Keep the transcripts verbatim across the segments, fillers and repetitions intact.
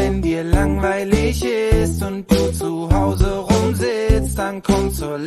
wenn dir langweilig ist und du zu Hause rumsitzt, dann komm zur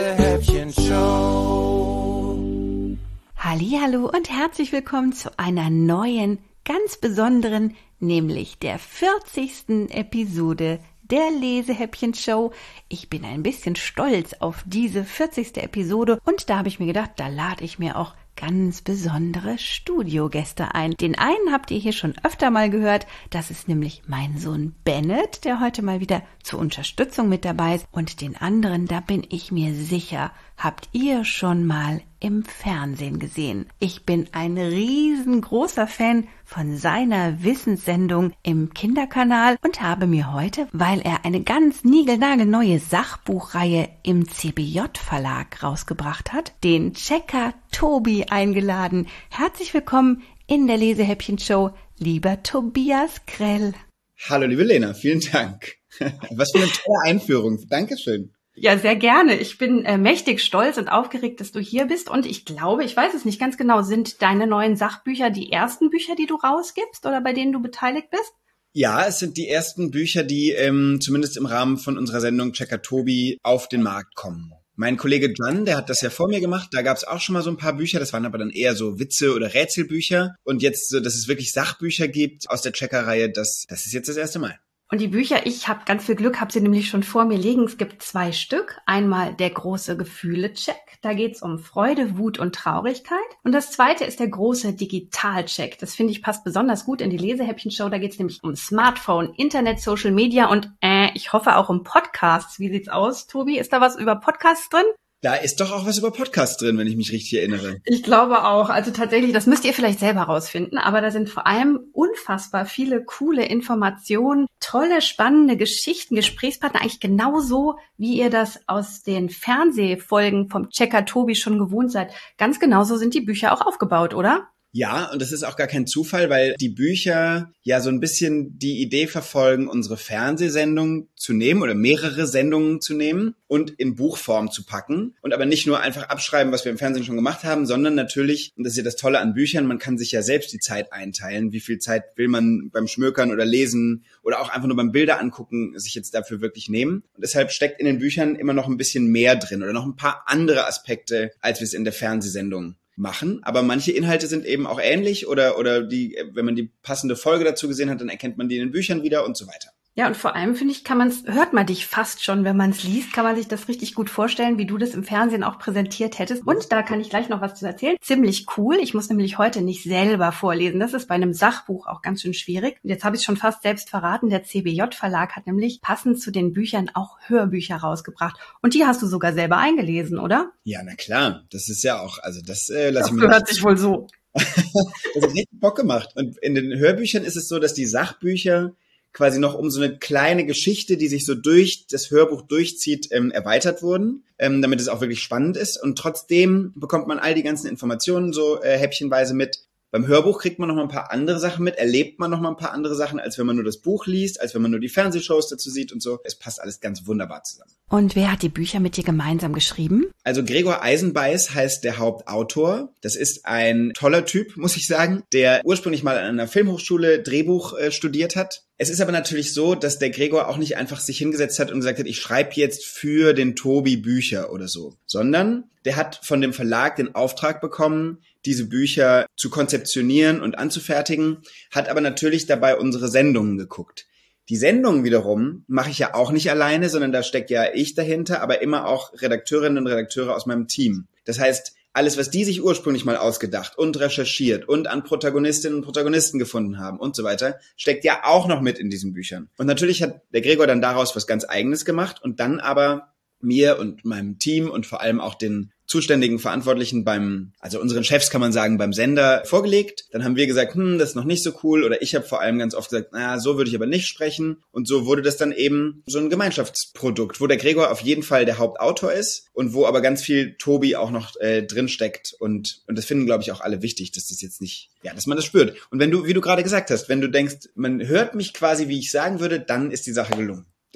Lesehäppchen-Show. Hallihallo und herzlich willkommen zu einer neuen, ganz besonderen, nämlich der vierzigsten Episode der Lesehäppchen-Show. Ich bin ein bisschen stolz auf diese vierzigste Episode und da habe ich mir gedacht, da lade ich mir auch ganz besondere Studiogäste ein. Den einen habt ihr hier schon öfter mal gehört, das ist nämlich mein Sohn Bennett, der heute mal wieder zur Unterstützung mit dabei ist. Und den anderen, da bin ich mir sicher, habt ihr schon mal im Fernsehen gesehen. Ich bin ein riesengroßer Fan von seiner Wissenssendung im Kinderkanal und habe mir heute, weil er eine ganz niegelnagelneue Sachbuchreihe im C B J-Verlag rausgebracht hat, den Checker Tobi eingeladen. Herzlich willkommen in der Lesehäppchen-Show, lieber Tobias Krell. Hallo liebe Lena, vielen Dank. Was für eine tolle Einführung. Dankeschön. Ja, sehr gerne. Ich bin äh, mächtig stolz und aufgeregt, dass du hier bist. Und ich glaube, ich weiß es nicht ganz genau, sind deine neuen Sachbücher die ersten Bücher, die du rausgibst oder bei denen du beteiligt bist? Ja, es sind die ersten Bücher, die ähm, zumindest im Rahmen von unserer Sendung Checker Tobi auf den Markt kommen. Mein Kollege Jan, der hat das ja vor mir gemacht, da gab es auch schon mal so ein paar Bücher, das waren aber dann eher so Witze- oder Rätselbücher. Und jetzt, so, dass es wirklich Sachbücher gibt aus der Checker-Reihe, das, das ist jetzt das erste Mal. Und die Bücher, ich habe ganz viel Glück, habe sie nämlich schon vor mir liegen. Es gibt zwei Stück. Einmal der große Gefühle-Check. Da geht's um Freude, Wut und Traurigkeit. Und das zweite ist der große Digital-Check. Das finde ich passt besonders gut in die Lesehäppchen-Show. Da geht's nämlich um Smartphone, Internet, Social Media und äh, ich hoffe auch um Podcasts. Wie sieht's aus, Tobi? Ist da was über Podcasts drin? Da ist doch auch was über Podcasts drin, wenn ich mich richtig erinnere. Ich glaube auch. Also tatsächlich, das müsst ihr vielleicht selber rausfinden. Aber da sind vor allem unfassbar viele coole Informationen, tolle, spannende Geschichten, Gesprächspartner. Eigentlich genauso, wie ihr das aus den Fernsehfolgen vom Checker Tobi schon gewohnt seid. Ganz genauso sind die Bücher auch aufgebaut, oder? Ja, und das ist auch gar kein Zufall, weil die Bücher ja so ein bisschen die Idee verfolgen, unsere Fernsehsendung zu nehmen oder mehrere Sendungen zu nehmen und in Buchform zu packen und aber nicht nur einfach abschreiben, was wir im Fernsehen schon gemacht haben, sondern natürlich, und das ist ja das Tolle an Büchern, man kann sich ja selbst die Zeit einteilen, wie viel Zeit will man beim Schmökern oder Lesen oder auch einfach nur beim Bilder angucken, sich jetzt dafür wirklich nehmen. Und deshalb steckt in den Büchern immer noch ein bisschen mehr drin oder noch ein paar andere Aspekte, als wir es in der Fernsehsendung machen, aber manche Inhalte sind eben auch ähnlich oder oder die, wenn man die passende Folge dazu gesehen hat, dann erkennt man die in den Büchern wieder und so weiter. Ja, und vor allem, finde ich, kann man's, hört man dich fast schon, wenn man es liest, kann man sich das richtig gut vorstellen, wie du das im Fernsehen auch präsentiert hättest. Und da kann ich gleich noch was zu erzählen. Ziemlich cool. Ich muss nämlich heute nicht selber vorlesen. Das ist bei einem Sachbuch auch ganz schön schwierig. Und jetzt habe ich schon fast selbst verraten. Der C B J-Verlag hat nämlich passend zu den Büchern auch Hörbücher rausgebracht. Und die hast du sogar selber eingelesen, oder? Ja, na klar. Das ist ja auch, also das äh, lasse ich mir. Das gehört sich wohl so. Das hat richtig Bock gemacht. Und in den Hörbüchern ist es so, dass die Sachbücher quasi noch um so eine kleine Geschichte, die sich so durch das Hörbuch durchzieht, ähm, erweitert wurden, ähm, damit es auch wirklich spannend ist. Und trotzdem bekommt man all die ganzen Informationen so äh, häppchenweise mit. Beim Hörbuch kriegt man noch mal ein paar andere Sachen mit, erlebt man noch mal ein paar andere Sachen, als wenn man nur das Buch liest, als wenn man nur die Fernsehshows dazu sieht und so. Es passt alles ganz wunderbar zusammen. Und wer hat die Bücher mit dir gemeinsam geschrieben? Also Gregor Eisenbeiß heißt der Hauptautor. Das ist ein toller Typ, muss ich sagen, der ursprünglich mal an einer Filmhochschule Drehbuch äh, studiert hat. Es ist aber natürlich so, dass der Gregor auch nicht einfach sich hingesetzt hat und gesagt hat, ich schreibe jetzt für den Tobi Bücher oder so, sondern der hat von dem Verlag den Auftrag bekommen, diese Bücher zu konzeptionieren und anzufertigen, hat aber natürlich dabei unsere Sendungen geguckt. Die Sendungen wiederum mache ich ja auch nicht alleine, sondern da steckt ja ich dahinter, aber immer auch Redakteurinnen und Redakteure aus meinem Team. Das heißt, alles, was die sich ursprünglich mal ausgedacht und recherchiert und an Protagonistinnen und Protagonisten gefunden haben und so weiter, steckt ja auch noch mit in diesen Büchern. Und natürlich hat der Gregor dann daraus was ganz Eigenes gemacht und dann aber mir und meinem Team und vor allem auch den zuständigen Verantwortlichen beim, also unseren Chefs kann man sagen, beim Sender vorgelegt. Dann haben wir gesagt, hm, das ist noch nicht so cool. Oder ich habe vor allem ganz oft gesagt, na, so würde ich aber nicht sprechen. Und so wurde das dann eben so ein Gemeinschaftsprodukt, wo der Gregor auf jeden Fall der Hauptautor ist und wo aber ganz viel Tobi auch noch äh, drinsteckt. Und und das finden, glaube ich, auch alle wichtig, dass das jetzt nicht, ja, dass man das spürt. Und wenn du, wie du gerade gesagt hast, wenn du denkst, man hört mich quasi, wie ich sagen würde, dann ist die Sache gelungen.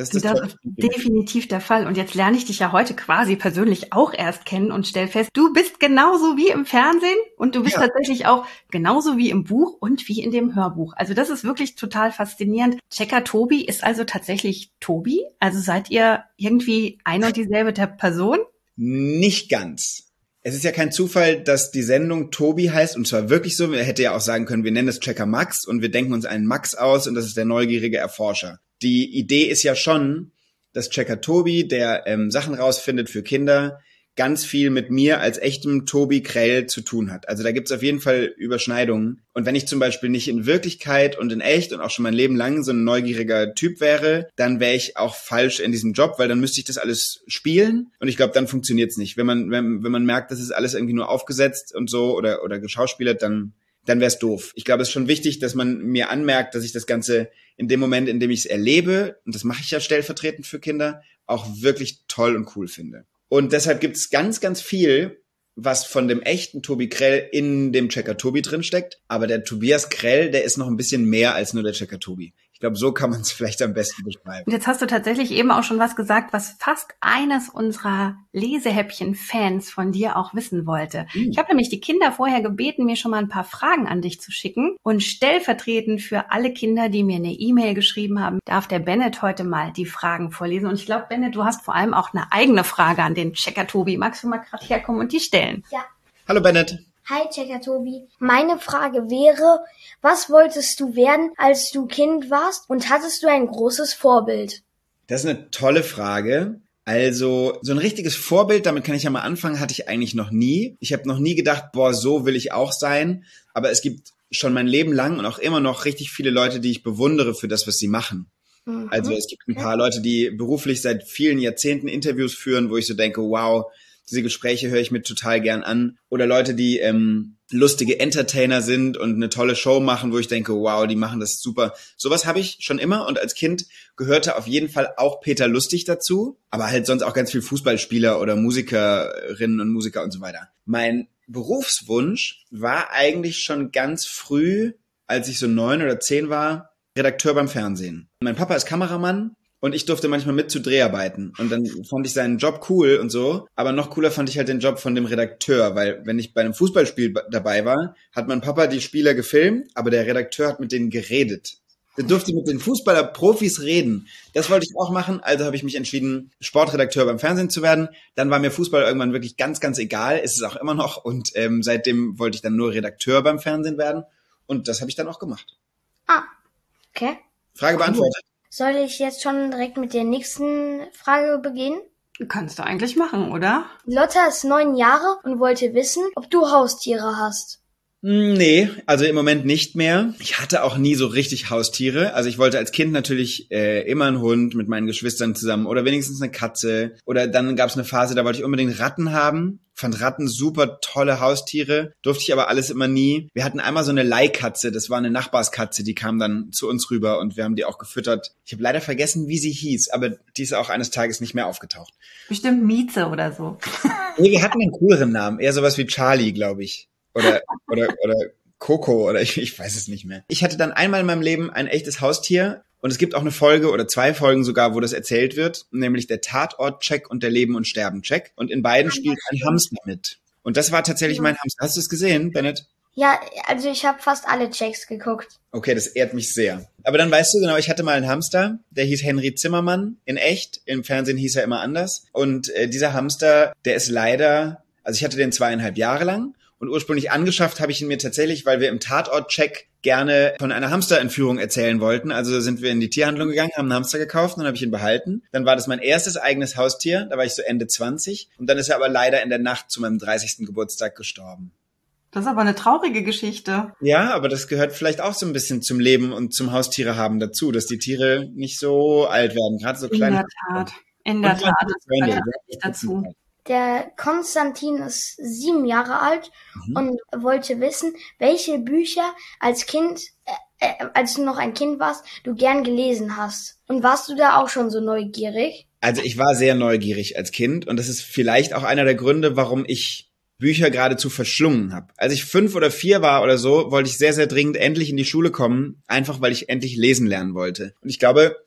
Das ist das, das Tolle. ist definitiv der Fall. Und jetzt lerne ich dich ja heute quasi persönlich auch erst kennen und stell fest, du bist genauso wie im Fernsehen und du bist ja. tatsächlich auch genauso wie im Buch und wie in dem Hörbuch. Also das ist wirklich total faszinierend. Checker Tobi ist also tatsächlich Tobi? Also seid ihr irgendwie ein und dieselbe Person? Nicht ganz. Es ist ja kein Zufall, dass die Sendung Tobi heißt, und zwar wirklich so. Er hätte ja auch sagen können, wir nennen es Checker Max und wir denken uns einen Max aus und das ist der neugierige Erforscher. Die Idee ist ja schon, dass Checker Tobi, der ähm, Sachen rausfindet für Kinder, ganz viel mit mir als echtem Tobi Krell zu tun hat. Also da gibt's auf jeden Fall Überschneidungen. Und wenn ich zum Beispiel nicht in Wirklichkeit und in echt und auch schon mein Leben lang so ein neugieriger Typ wäre, dann wäre ich auch falsch in diesem Job, weil dann müsste ich das alles spielen. Und ich glaube, dann funktioniert's nicht. Wenn man wenn, wenn man merkt, das ist alles irgendwie nur aufgesetzt und so oder oder geschauspielert, dann dann wäre es doof. Ich glaube, es ist schon wichtig, dass man mir anmerkt, dass ich das Ganze in dem Moment, in dem ich es erlebe, und das mache ich ja stellvertretend für Kinder, auch wirklich toll und cool finde. Und deshalb gibt es ganz, ganz viel, was von dem echten Tobi Krell in dem Checker Tobi drin steckt. Aber der Tobias Krell, der ist noch ein bisschen mehr als nur der Checker Tobi. Ich glaube, so kann man es vielleicht am besten beschreiben. Und jetzt hast du tatsächlich eben auch schon was gesagt, was fast eines unserer Lesehäppchen-Fans von dir auch wissen wollte. Mhm. Ich habe nämlich die Kinder vorher gebeten, mir schon mal ein paar Fragen an dich zu schicken. Und stellvertretend für alle Kinder, die mir eine E-Mail geschrieben haben, darf der Bennett heute mal die Fragen vorlesen. Und ich glaube, Bennett, du hast vor allem auch eine eigene Frage an den Checker Tobi. Magst du mal gerade herkommen und die stellen? Ja. Hallo Bennett. Hi Checker Tobi. Meine Frage wäre, was wolltest du werden, als du Kind warst und hattest du ein großes Vorbild? Das ist eine tolle Frage. Also so ein richtiges Vorbild, damit kann ich ja mal anfangen, hatte ich eigentlich noch nie. Ich habe noch nie gedacht, boah, so will ich auch sein. Aber es gibt schon mein Leben lang und auch immer noch richtig viele Leute, die ich bewundere für das, was sie machen. Mhm. Also es gibt ein paar Leute, die beruflich seit vielen Jahrzehnten Interviews führen, wo ich so denke, wow, diese Gespräche höre ich mir total gern an. Oder Leute, die ähm, lustige Entertainer sind und eine tolle Show machen, wo ich denke, wow, die machen das super. Sowas habe ich schon immer und als Kind gehörte auf jeden Fall auch Peter Lustig dazu, aber halt sonst auch ganz viel Fußballspieler oder Musikerinnen und Musiker und so weiter. Mein Berufswunsch war eigentlich schon ganz früh, als ich so neun oder zehn war, Redakteur beim Fernsehen. Mein Papa ist Kameramann. Und ich durfte manchmal mit zu Dreharbeiten. Und dann fand ich seinen Job cool und so. Aber noch cooler fand ich halt den Job von dem Redakteur. Weil wenn ich bei einem Fußballspiel dabei war, hat mein Papa die Spieler gefilmt, aber der Redakteur hat mit denen geredet. Der durfte mit den Fußballer-Profis reden. Das wollte ich auch machen. Also habe ich mich entschieden, Sportredakteur beim Fernsehen zu werden. Dann war mir Fußball irgendwann wirklich ganz, ganz egal. Ist es auch immer noch. Und ähm, seitdem wollte ich dann nur Redakteur beim Fernsehen werden. Und das habe ich dann auch gemacht. Ah, okay. Frage beantwortet. Soll ich jetzt schon direkt mit der nächsten Frage beginnen? Kannst du eigentlich machen, oder? Lotta ist neun Jahre und wollte wissen, ob du Haustiere hast. Nee, also im Moment nicht mehr. Ich hatte auch nie so richtig Haustiere. Also ich wollte als Kind natürlich äh, immer einen Hund mit meinen Geschwistern zusammen oder wenigstens eine Katze. Oder dann gab es eine Phase, da wollte ich unbedingt Ratten haben. Fand Ratten super tolle Haustiere, durfte ich aber alles immer nie. Wir hatten einmal so eine Leihkatze, das war eine Nachbarskatze, die kam dann zu uns rüber und wir haben die auch gefüttert. Ich habe leider vergessen, wie sie hieß, aber die ist auch eines Tages nicht mehr aufgetaucht. Bestimmt Mieze oder so. Nee, wir hatten einen cooleren Namen, eher sowas wie Charlie, glaube ich. Oder, oder, oder Coco oder ich, ich weiß es nicht mehr. Ich hatte dann einmal in meinem Leben ein echtes Haustier und es gibt auch eine Folge oder zwei Folgen sogar, wo das erzählt wird, nämlich der Tatort-Check und der Leben- und Sterben-Check. Und in beiden spielt ein Hamster mit. Und das war tatsächlich mein Hamster. Hast du es gesehen, Bennett? Ja, also ich habe fast alle Checks geguckt. Okay, das ehrt mich sehr. Aber dann weißt du genau, ich hatte mal einen Hamster, der hieß Henry Zimmermann in echt. Im Fernsehen hieß er immer anders. Und äh, dieser Hamster, der ist leider, also ich hatte den zweieinhalb Jahre lang. Und ursprünglich angeschafft habe ich ihn mir tatsächlich, weil wir im Tatort-Check gerne von einer Hamsterentführung erzählen wollten. Also sind wir in die Tierhandlung gegangen, haben einen Hamster gekauft, dann habe ich ihn behalten. Dann war das mein erstes eigenes Haustier, da war ich so Ende zwanzig. Und dann ist er aber leider in der Nacht zu meinem dreißigsten Geburtstag gestorben. Das ist aber eine traurige Geschichte. Ja, aber das gehört vielleicht auch so ein bisschen zum Leben und zum Haustiere haben dazu, dass die Tiere nicht so alt werden, gerade so kleine. In der Tat, in der Tat, das gehört tatsächlich dazu. Der Konstantin ist sieben Jahre alt mhm. und wollte wissen, welche Bücher als Kind, äh, äh, als du noch ein Kind warst, du gern gelesen hast. Und warst du da auch schon so neugierig? Also ich war sehr neugierig als Kind und das ist vielleicht auch einer der Gründe, warum ich Bücher geradezu verschlungen habe. Als ich fünf oder vier war oder so, wollte ich sehr, sehr dringend endlich in die Schule kommen, einfach weil ich endlich lesen lernen wollte. Und ich glaube,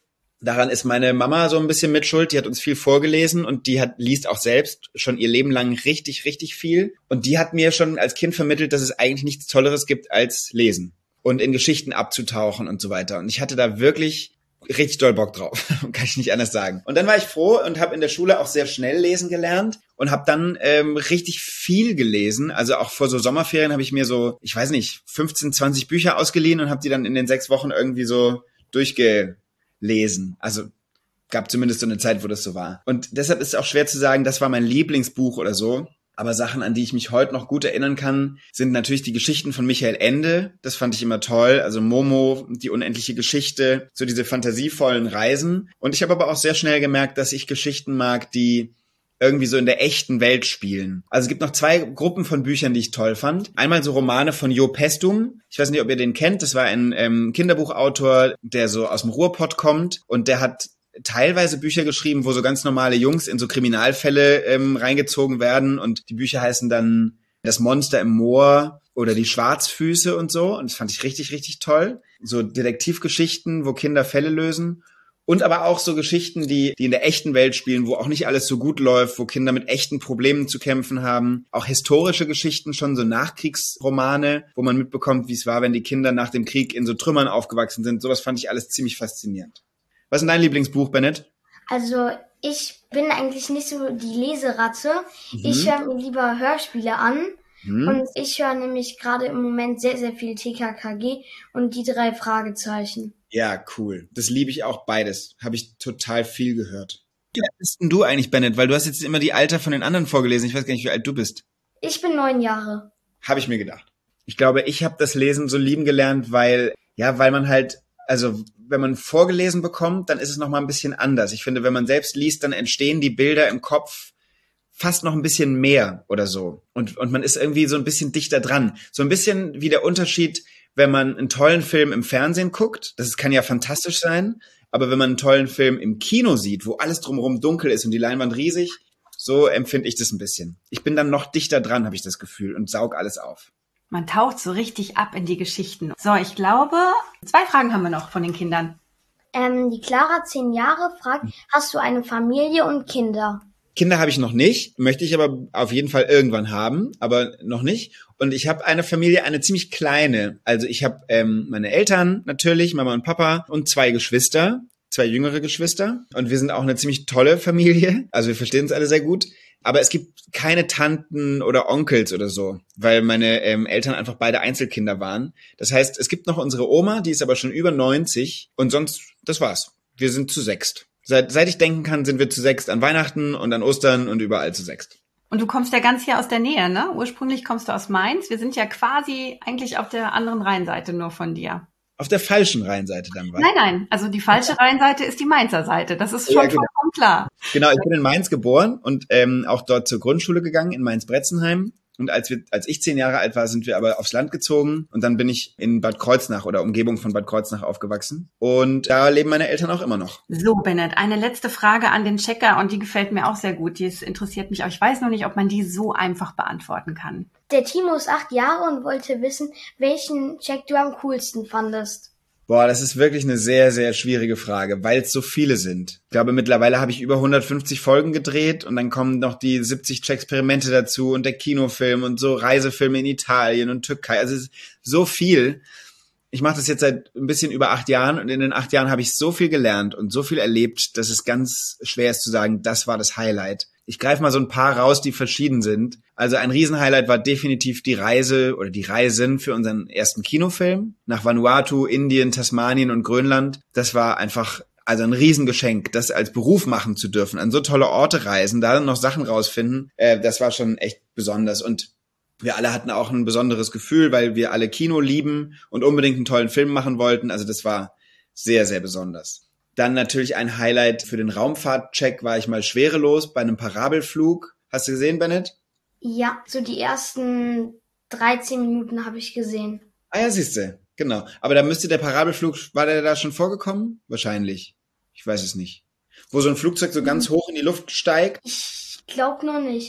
Daran ist meine Mama so ein bisschen mit schuld. Die hat uns viel vorgelesen und die hat liest auch selbst schon ihr Leben lang richtig, richtig viel. Und die hat mir schon als Kind vermittelt, dass es eigentlich nichts Tolleres gibt als lesen und in Geschichten abzutauchen und so weiter. Und ich hatte da wirklich richtig doll Bock drauf, kann ich nicht anders sagen. Und dann war ich froh und habe in der Schule auch sehr schnell lesen gelernt und habe dann ähm, richtig viel gelesen. Also auch vor so Sommerferien habe ich mir so, ich weiß nicht, fünfzehn, zwanzig Bücher ausgeliehen und habe die dann in den sechs Wochen irgendwie so durchgelesen. Also gab zumindest so eine Zeit, wo das so war. Und deshalb ist es auch schwer zu sagen, das war mein Lieblingsbuch oder so. Aber Sachen, an die ich mich heute noch gut erinnern kann, sind natürlich die Geschichten von Michael Ende. Das fand ich immer toll. Also Momo, die unendliche Geschichte, so diese fantasievollen Reisen. Und ich habe aber auch sehr schnell gemerkt, dass ich Geschichten mag, die irgendwie so in der echten Welt spielen. Also es gibt noch zwei Gruppen von Büchern, die ich toll fand. Einmal so Romane von Jo Pestum. Ich weiß nicht, ob ihr den kennt. Das war ein ähm, Kinderbuchautor, der so aus dem Ruhrpott kommt. Und der hat teilweise Bücher geschrieben, wo so ganz normale Jungs in so Kriminalfälle ähm, reingezogen werden und die Bücher heißen dann Das Monster im Moor oder Die Schwarzfüße und so und das fand ich richtig, richtig toll. So Detektivgeschichten, wo Kinder Fälle lösen und aber auch so Geschichten, die die in der echten Welt spielen, wo auch nicht alles so gut läuft, wo Kinder mit echten Problemen zu kämpfen haben. Auch historische Geschichten, schon so Nachkriegsromane, wo man mitbekommt, wie es war, wenn die Kinder nach dem Krieg in so Trümmern aufgewachsen sind. Sowas fand ich alles ziemlich faszinierend. Was ist dein Lieblingsbuch, Bennett? Also ich bin eigentlich nicht so die Leseratte. Mhm. Ich höre mir lieber Hörspiele an. Mhm. Und ich höre nämlich gerade im Moment sehr, sehr viel T K K G und die drei Fragezeichen. Ja, cool. Das liebe ich auch beides. Habe ich total viel gehört. Wie alt bist denn du eigentlich, Bennett? Weil du hast jetzt immer die Alter von den anderen vorgelesen. Ich weiß gar nicht, wie alt du bist. Ich bin neun Jahre. Habe ich mir gedacht. Ich glaube, ich habe das Lesen so lieben gelernt, weil, ja, weil man halt, also wenn man vorgelesen bekommt, dann ist es nochmal ein bisschen anders. Ich finde, wenn man selbst liest, dann entstehen die Bilder im Kopf fast noch ein bisschen mehr oder so. Und, und man ist irgendwie so ein bisschen dichter dran. So ein bisschen wie der Unterschied, wenn man einen tollen Film im Fernsehen guckt. Das kann ja fantastisch sein. Aber wenn man einen tollen Film im Kino sieht, wo alles drumherum dunkel ist und die Leinwand riesig, so empfinde ich das ein bisschen. Ich bin dann noch dichter dran, habe ich das Gefühl, und saug alles auf. Man taucht so richtig ab in die Geschichten. So, ich glaube, zwei Fragen haben wir noch von den Kindern. Ähm, die Clara, zehn Jahre, fragt, hast du eine Familie und Kinder? Kinder habe ich noch nicht, möchte ich aber auf jeden Fall irgendwann haben, aber noch nicht. Und ich habe eine Familie, eine ziemlich kleine. Also ich habe ähm, meine Eltern natürlich, Mama und Papa und zwei Geschwister, zwei jüngere Geschwister. Und wir sind auch eine ziemlich tolle Familie. Also wir verstehen uns alle sehr gut. Aber es gibt keine Tanten oder Onkels oder so, weil meine ähm, Eltern einfach beide Einzelkinder waren. Das heißt, es gibt noch unsere Oma, die ist aber schon über neunzig und sonst, das war's. Wir sind zu sechst. Seit, seit ich denken kann, sind wir zu sechst an Weihnachten und an Ostern und überall zu sechst. Und du kommst ja ganz hier aus der Nähe, ne? Ursprünglich kommst du aus Mainz. Wir sind ja quasi eigentlich auf der anderen Rheinseite nur von dir. Auf der falschen Rheinseite dann war. Nein, nein, also die falsche Rheinseite ist die Mainzer Seite. Das ist schon ja, genau. vollkommen klar. Genau, ich bin in Mainz geboren und ähm, auch dort zur Grundschule gegangen, in Mainz-Bretzenheim. Und als wir, als ich zehn Jahre alt war, sind wir aber aufs Land gezogen und dann bin ich in Bad Kreuznach oder Umgebung von Bad Kreuznach aufgewachsen. Und da leben meine Eltern auch immer noch. So, Bennett, eine letzte Frage an den Checker und die gefällt mir auch sehr gut. Die ist, interessiert mich, aber ich weiß noch nicht, ob man die so einfach beantworten kann. Der Timo ist acht Jahre und wollte wissen, welchen Check du am coolsten fandest. Boah, das ist wirklich eine sehr, sehr schwierige Frage, weil es so viele sind. Ich glaube, mittlerweile habe ich über hundertfünfzig Folgen gedreht und dann kommen noch die siebzig Check-Experimente dazu und der Kinofilm und so Reisefilme in Italien und Türkei. Also es ist so viel. Ich mache das jetzt seit ein bisschen über acht Jahren und in den acht Jahren habe ich so viel gelernt und so viel erlebt, dass es ganz schwer ist zu sagen, das war das Highlight. Ich greife mal so ein paar raus, die verschieden sind. Also ein Riesenhighlight war definitiv die Reise oder die Reisen für unseren ersten Kinofilm nach Vanuatu, Indien, Tasmanien und Grönland. Das war einfach also ein Riesengeschenk, das als Beruf machen zu dürfen, an so tolle Orte reisen, da dann noch Sachen rausfinden. Äh, das war schon echt besonders und wir alle hatten auch ein besonderes Gefühl, weil wir alle Kino lieben und unbedingt einen tollen Film machen wollten. Also das war sehr, sehr besonders. Dann natürlich ein Highlight für den Raumfahrtcheck war ich mal schwerelos bei einem Parabelflug. Hast du gesehen, Bennett? Ja, so die ersten dreizehn Minuten habe ich gesehen. Ah ja, siehste, genau. Aber da müsste der Parabelflug, war der da schon vorgekommen? Wahrscheinlich. Ich weiß es nicht. Wo so ein Flugzeug so ganz hoch in die Luft steigt? Ich glaube noch nicht.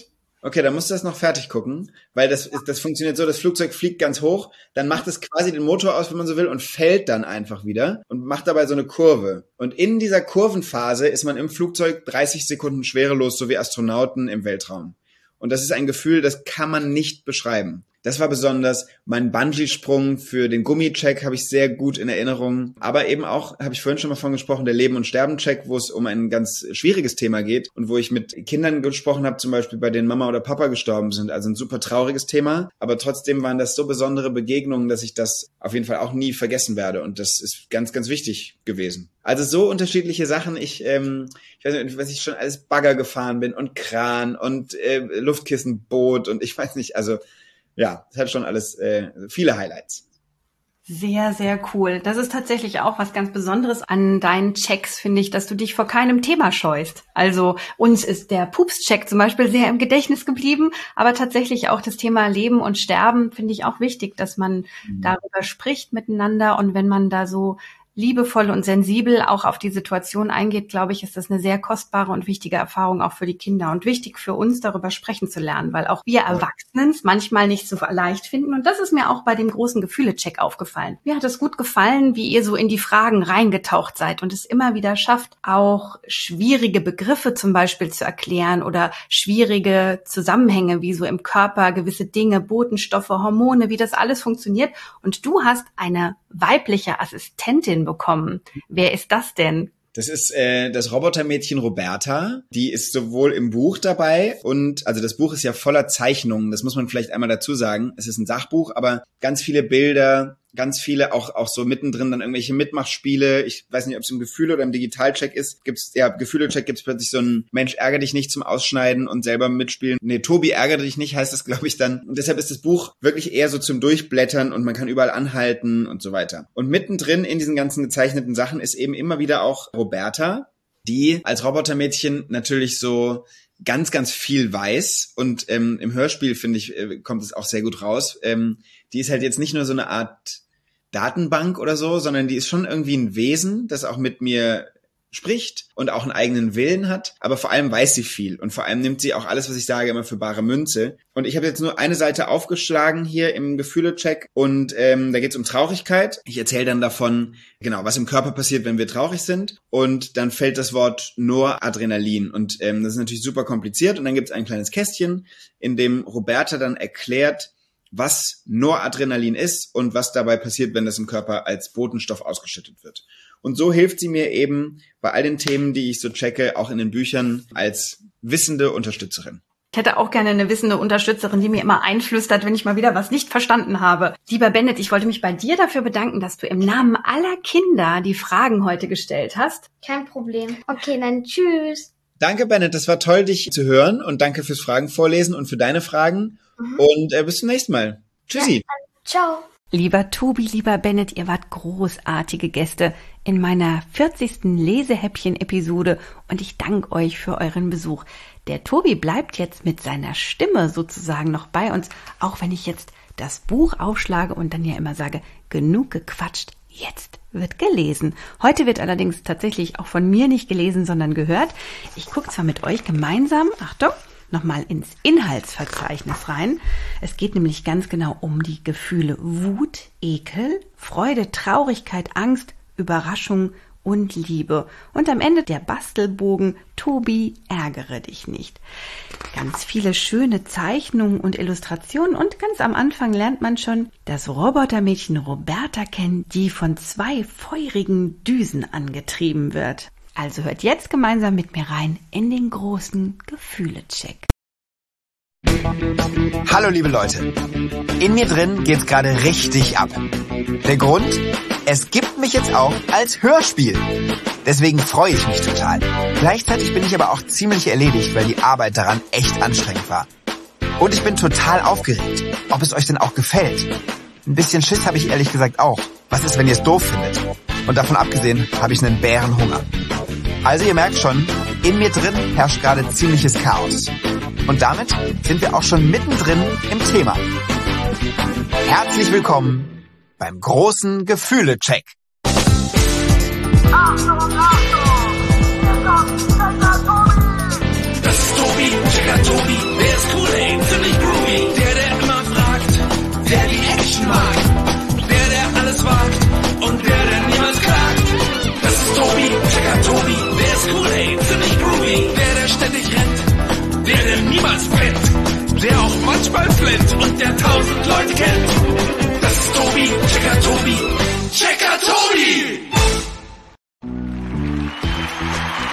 Okay, dann musst du das noch fertig gucken, weil das ist, das funktioniert so, das Flugzeug fliegt ganz hoch, dann macht es quasi den Motor aus, wenn man so will, und fällt dann einfach wieder und macht dabei so eine Kurve. Und in dieser Kurvenphase ist man im Flugzeug dreißig Sekunden schwerelos, so wie Astronauten im Weltraum. Und das ist ein Gefühl, das kann man nicht beschreiben. Das war besonders. Mein Bungee-Sprung für den Gummi-Check habe ich sehr gut in Erinnerung. Aber eben auch, habe ich vorhin schon mal von gesprochen, der Leben- und Sterben-Check, wo es um ein ganz schwieriges Thema geht und wo ich mit Kindern gesprochen habe, zum Beispiel bei denen Mama oder Papa gestorben sind. Also ein super trauriges Thema. Aber trotzdem waren das so besondere Begegnungen, dass ich das auf jeden Fall auch nie vergessen werde. Und das ist ganz, ganz wichtig gewesen. Also so unterschiedliche Sachen. Ich, ähm, ich weiß nicht, was ich schon alles Bagger gefahren bin und Kran und äh, Luftkissenboot und ich weiß nicht, also ja, es hat schon alles äh, viele Highlights. Sehr, sehr cool. Das ist tatsächlich auch was ganz Besonderes an deinen Checks, finde ich, dass du dich vor keinem Thema scheust. Also uns ist der Pups-Check zum Beispiel sehr im Gedächtnis geblieben, aber tatsächlich auch das Thema Leben und Sterben finde ich auch wichtig, dass man mhm. darüber spricht miteinander, und wenn man da so liebevoll und sensibel auch auf die Situation eingeht, glaube ich, ist das eine sehr kostbare und wichtige Erfahrung auch für die Kinder und wichtig für uns, darüber sprechen zu lernen, weil auch wir Erwachsenen es manchmal nicht so leicht finden. Und das ist mir auch bei dem großen Gefühle-Check aufgefallen. Mir hat es gut gefallen, wie ihr so in die Fragen reingetaucht seid und es immer wieder schafft, auch schwierige Begriffe zum Beispiel zu erklären oder schwierige Zusammenhänge, wie so im Körper gewisse Dinge, Botenstoffe, Hormone, wie das alles funktioniert. Und du hast eine weibliche Assistentin bekommen. Wer ist das denn? Das ist äh, das Robotermädchen Roberta. Die ist sowohl im Buch dabei und, also das Buch ist ja voller Zeichnungen, das muss man vielleicht einmal dazu sagen. Es ist ein Sachbuch, aber ganz viele Bilder, ganz viele, auch auch so mittendrin dann irgendwelche Mitmachspiele. Ich weiß nicht, ob es im Gefühle oder im Digitalcheck ist. Gibt's, ja, Gefühle-Check gibt's plötzlich so ein Mensch, ärgere dich nicht zum Ausschneiden und selber mitspielen. Nee, Tobi, ärgere dich nicht, heißt das, glaube ich, dann. Und deshalb ist das Buch wirklich eher so zum Durchblättern und man kann überall anhalten und so weiter. Und mittendrin in diesen ganzen gezeichneten Sachen ist eben immer wieder auch Roberta, die als Robotermädchen natürlich so ganz, ganz viel weiß. Und ähm, im Hörspiel, finde ich, äh, kommt es auch sehr gut raus. Ähm, die ist halt jetzt nicht nur so eine Art Datenbank oder so, sondern die ist schon irgendwie ein Wesen, das auch mit mir spricht und auch einen eigenen Willen hat, aber vor allem weiß sie viel und vor allem nimmt sie auch alles, was ich sage, immer für bare Münze. Und ich habe jetzt nur eine Seite aufgeschlagen hier im Gefühle-Check und ähm, da geht es um Traurigkeit. Ich erzähle dann davon, genau, was im Körper passiert, wenn wir traurig sind, und dann fällt das Wort Noradrenalin und ähm, das ist natürlich super kompliziert und dann gibt es ein kleines Kästchen, in dem Roberta dann erklärt, was Noradrenalin ist und was dabei passiert, wenn das im Körper als Botenstoff ausgeschüttet wird. Und so hilft sie mir eben bei all den Themen, die ich so checke, auch in den Büchern als wissende Unterstützerin. Ich hätte auch gerne eine wissende Unterstützerin, die mir immer einflüstert, wenn ich mal wieder was nicht verstanden habe. Lieber Bennett, ich wollte mich bei dir dafür bedanken, dass du im Namen aller Kinder die Fragen heute gestellt hast. Kein Problem. Okay, dann tschüss. Danke, Bennett, das war toll, dich zu hören, und danke fürs Fragen vorlesen und für deine Fragen. Mhm. Und äh, bis zum nächsten Mal. Tschüssi. Ja, ciao. Lieber Tobi, lieber Bennett, ihr wart großartige Gäste in meiner vierzigsten Lesehäppchen-Episode und ich danke euch für euren Besuch. Der Tobi bleibt jetzt mit seiner Stimme sozusagen noch bei uns, auch wenn ich jetzt das Buch aufschlage und dann ja immer sage, genug gequatscht, jetzt wird gelesen. Heute wird allerdings tatsächlich auch von mir nicht gelesen, sondern gehört. Ich gucke zwar mit euch gemeinsam, Achtung, nochmal ins Inhaltsverzeichnis rein. Es geht nämlich ganz genau um die Gefühle Wut, Ekel, Freude, Traurigkeit, Angst, Überraschung und Liebe. Und am Ende der Bastelbogen, Tobi, ärgere dich nicht. Ganz viele schöne Zeichnungen und Illustrationen und ganz am Anfang lernt man schon das Robotermädchen Roberta kennen, die von zwei feurigen Düsen angetrieben wird. Also hört jetzt gemeinsam mit mir rein in den großen Gefühle-Check. Hallo liebe Leute, in mir drin geht's gerade richtig ab. Der Grund? Es gibt mich jetzt auch als Hörspiel. Deswegen freue ich mich total. Gleichzeitig bin ich aber auch ziemlich erledigt, weil die Arbeit daran echt anstrengend war. Und ich bin total aufgeregt, ob es euch denn auch gefällt. Ein bisschen Schiss habe ich ehrlich gesagt auch. Was ist, wenn ihr es doof findet? Und davon abgesehen habe ich einen Bärenhunger. Also ihr merkt schon, in mir drin herrscht gerade ziemliches Chaos. Und damit sind wir auch schon mittendrin im Thema. Herzlich willkommen beim großen Gefühle-Check. Achtung, Achtung! Hier kommt Checker Tobi! Das ist Tobi, Checker Tobi, der ist cool, ey.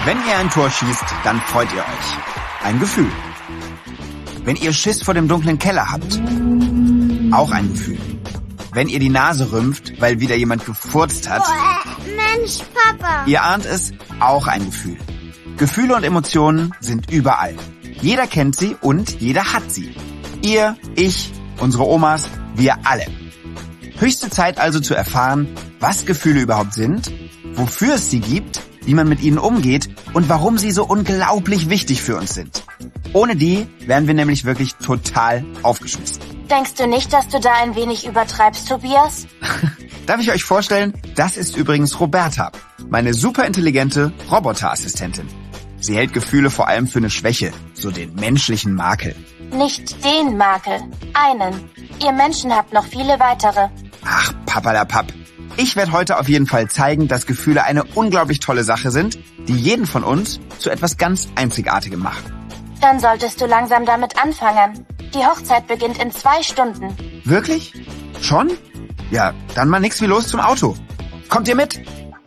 Wenn ihr ein Tor schießt, dann freut ihr euch. Ein Gefühl. Wenn ihr Schiss vor dem dunklen Keller habt, auch ein Gefühl. Wenn ihr die Nase rümpft, weil wieder jemand gefurzt hat, Mensch, Papa. Ihr ahnt es, auch ein Gefühl. Gefühle und Emotionen sind überall. Jeder kennt sie und jeder hat sie. Ihr, ich, unsere Omas, wir alle. Höchste Zeit also zu erfahren, was Gefühle überhaupt sind, wofür es sie gibt, wie man mit ihnen umgeht und warum sie so unglaublich wichtig für uns sind. Ohne die wären wir nämlich wirklich total aufgeschmissen. Denkst du nicht, dass du da ein wenig übertreibst, Tobias? Darf ich euch vorstellen, das ist übrigens Roberta, meine superintelligente Roboterassistentin. Sie hält Gefühle vor allem für eine Schwäche, so den menschlichen Makel. Nicht den Makel, einen. Ihr Menschen habt noch viele weitere. Ach, Papperlapapp. Ich werde heute auf jeden Fall zeigen, dass Gefühle eine unglaublich tolle Sache sind, die jeden von uns zu etwas ganz Einzigartigem machen. Dann solltest du langsam damit anfangen. Die Hochzeit beginnt in zwei Stunden. Wirklich? Schon? Ja, dann mal nix wie los zum Auto. Kommt ihr mit?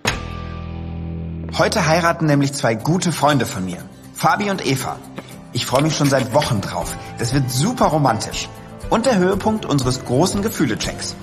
Heute heiraten nämlich zwei gute Freunde von mir, Fabi und Eva. Ich freue mich schon seit Wochen drauf. Das wird super romantisch. Und der Höhepunkt unseres großen Gefühle-Checks.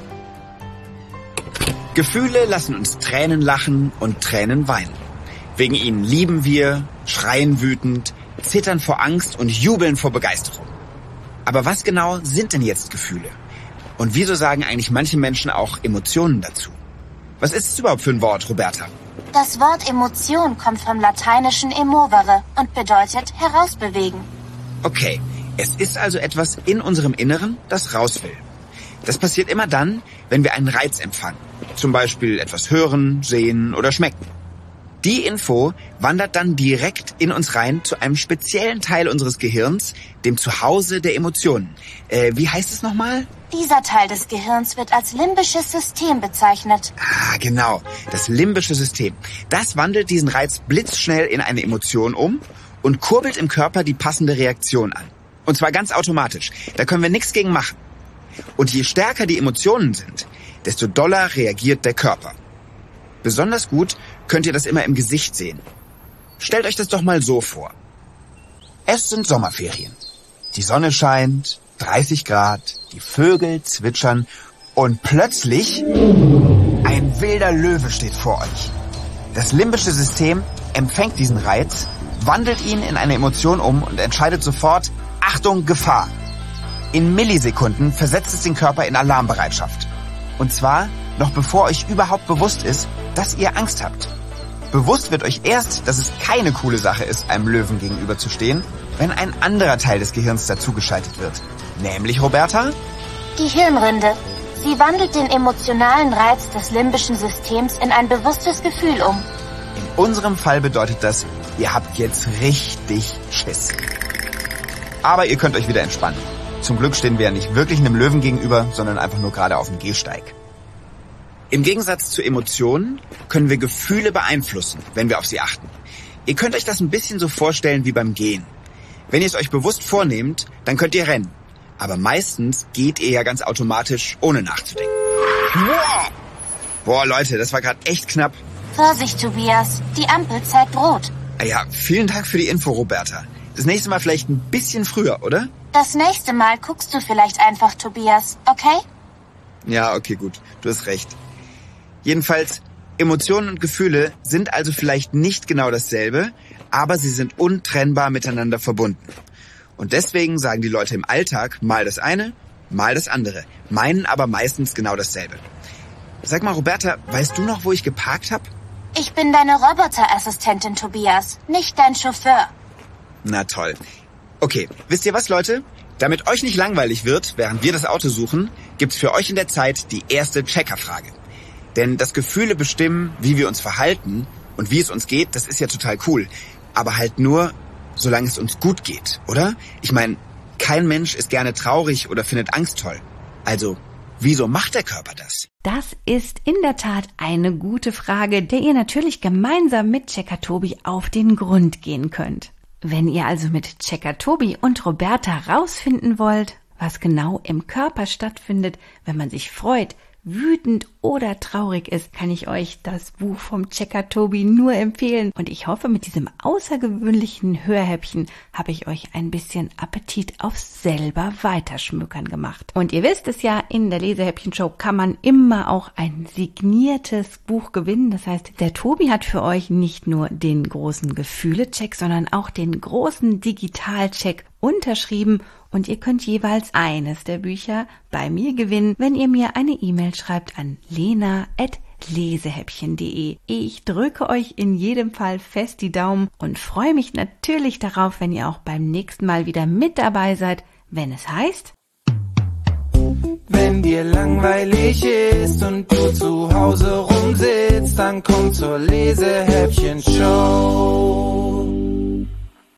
Gefühle lassen uns Tränen lachen und Tränen weinen. Wegen ihnen lieben wir, schreien wütend, zittern vor Angst und jubeln vor Begeisterung. Aber was genau sind denn jetzt Gefühle? Und wieso sagen eigentlich manche Menschen auch Emotionen dazu? Was ist es überhaupt für ein Wort, Roberta? Das Wort Emotion kommt vom lateinischen emovere und bedeutet herausbewegen. Okay, es ist also etwas in unserem Inneren, das raus will. Das passiert immer dann, wenn wir einen Reiz empfangen. Zum Beispiel etwas hören, sehen oder schmecken. Die Info wandert dann direkt in uns rein zu einem speziellen Teil unseres Gehirns, dem Zuhause der Emotionen. Äh, wie heißt es nochmal? Dieser Teil des Gehirns wird als limbisches System bezeichnet. Ah, genau. Das limbische System. Das wandelt diesen Reiz blitzschnell in eine Emotion um und kurbelt im Körper die passende Reaktion an. Und zwar ganz automatisch. Da können wir nichts gegen machen. Und je stärker die Emotionen sind, desto doller reagiert der Körper. Besonders gut könnt ihr das immer im Gesicht sehen. Stellt euch das doch mal so vor. Es sind Sommerferien. Die Sonne scheint, dreißig Grad, die Vögel zwitschern und plötzlich ein wilder Löwe steht vor euch. Das limbische System empfängt diesen Reiz, wandelt ihn in eine Emotion um und entscheidet sofort, Achtung, Gefahr. In Millisekunden versetzt es den Körper in Alarmbereitschaft. Und zwar noch bevor euch überhaupt bewusst ist, dass ihr Angst habt. Bewusst wird euch erst, dass es keine coole Sache ist, einem Löwen gegenüberzustehen, wenn ein anderer Teil des Gehirns dazugeschaltet wird. Nämlich, Roberta? Die Hirnrinde. Sie wandelt den emotionalen Reiz des limbischen Systems in ein bewusstes Gefühl um. In unserem Fall bedeutet das, ihr habt jetzt richtig Schiss. Aber ihr könnt euch wieder entspannen. Zum Glück stehen wir ja nicht wirklich einem Löwen gegenüber, sondern einfach nur gerade auf dem Gehsteig. Im Gegensatz zu Emotionen können wir Gefühle beeinflussen, wenn wir auf sie achten. Ihr könnt euch das ein bisschen so vorstellen wie beim Gehen. Wenn ihr es euch bewusst vornehmt, dann könnt ihr rennen. Aber meistens geht ihr ja ganz automatisch, ohne nachzudenken. Wow. Boah, Leute, das war gerade echt knapp. Vorsicht, Tobias. Die Ampel zeigt rot. Ja, vielen Dank für die Info, Roberta. Das nächste Mal vielleicht ein bisschen früher, oder? Das nächste Mal guckst du vielleicht einfach, Tobias, okay? Ja, okay, gut. Du hast recht. Jedenfalls, Emotionen und Gefühle sind also vielleicht nicht genau dasselbe, aber sie sind untrennbar miteinander verbunden. Und deswegen sagen die Leute im Alltag mal das eine, mal das andere, meinen aber meistens genau dasselbe. Sag mal, Roberta, weißt du noch, wo ich geparkt habe? Ich bin deine Roboterassistentin, Tobias, nicht dein Chauffeur. Na toll. Okay, wisst ihr was, Leute? Damit euch nicht langweilig wird, während wir das Auto suchen, gibt's für euch in der Zeit die erste Checkerfrage. Denn dass Gefühle bestimmen, wie wir uns verhalten und wie es uns geht, das ist ja total cool. Aber halt nur, solange es uns gut geht, oder? Ich meine, kein Mensch ist gerne traurig oder findet Angst toll. Also, wieso macht der Körper das? Das ist in der Tat eine gute Frage, der ihr natürlich gemeinsam mit Checker Tobi auf den Grund gehen könnt. Wenn ihr also mit Checker Tobi und Roberta rausfinden wollt, was genau im Körper stattfindet, wenn man sich freut, wütend oder traurig ist, kann ich euch das Buch vom Checker Tobi nur empfehlen. Und ich hoffe, mit diesem außergewöhnlichen Hörhäppchen habe ich euch ein bisschen Appetit auf selber weiterschmökern gemacht. Und ihr wisst es ja, in der Lesehäppchen-Show kann man immer auch ein signiertes Buch gewinnen. Das heißt, der Tobi hat für euch nicht nur den großen Gefühle-Check, sondern auch den großen Digital-Check unterschrieben und ihr könnt jeweils eines der Bücher bei mir gewinnen, wenn ihr mir eine E-Mail schreibt an lena at lesehäppchen punkt de. Ich drücke euch in jedem Fall fest die Daumen und freue mich natürlich darauf, wenn ihr auch beim nächsten Mal wieder mit dabei seid, wenn es heißt: Wenn dir langweilig ist und du zu Hause rumsitzt, dann komm zur Lesehäppchen-Show.